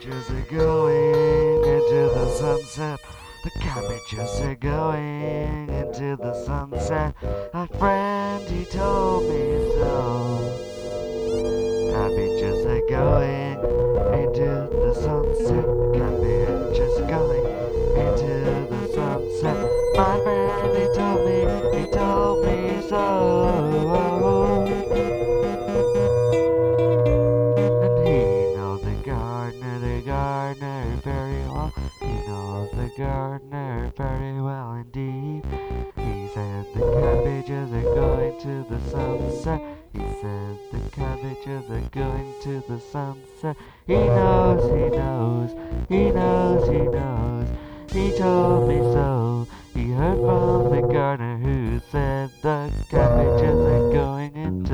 cabbages are going into the sunset. The cabbages are going into the sunset. A friend, he told me so. Cabbages are going into the sunset. Cabbages going into the sunset. My friend, he told me so. And he knows the gardener very well. He knows the gardener very well indeed. He said the cabbages are going to the sunset. He said the cabbages are going to the sunset. He knows, he knows, he knows, he knows. He told me so. He heard from the gardener who said the cabbages are going into